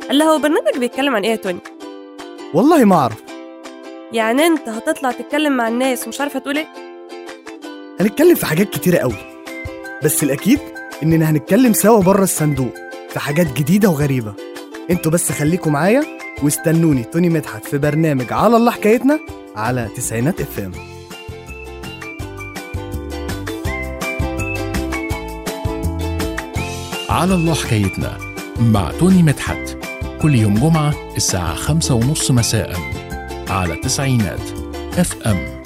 قال له هو برنامج بيتكلم عن ايه يا توني؟ والله ما أعرف. يعني انت هتطلع تتكلم مع الناس ومش عارفه تقول ايه؟ هنتكلم في حاجات كتيرة قوي، بس الأكيد إننا هنتكلم سوا بره الصندوق في حاجات جديدة وغريبة. انتوا بس خليكم معايا واستنوني توني مدحت في برنامج على الله حكايتنا على 90 FM. على الله حكايتنا مع توني مدحت كل يوم جمعة الساعة 5:30 مساء على 90 FM.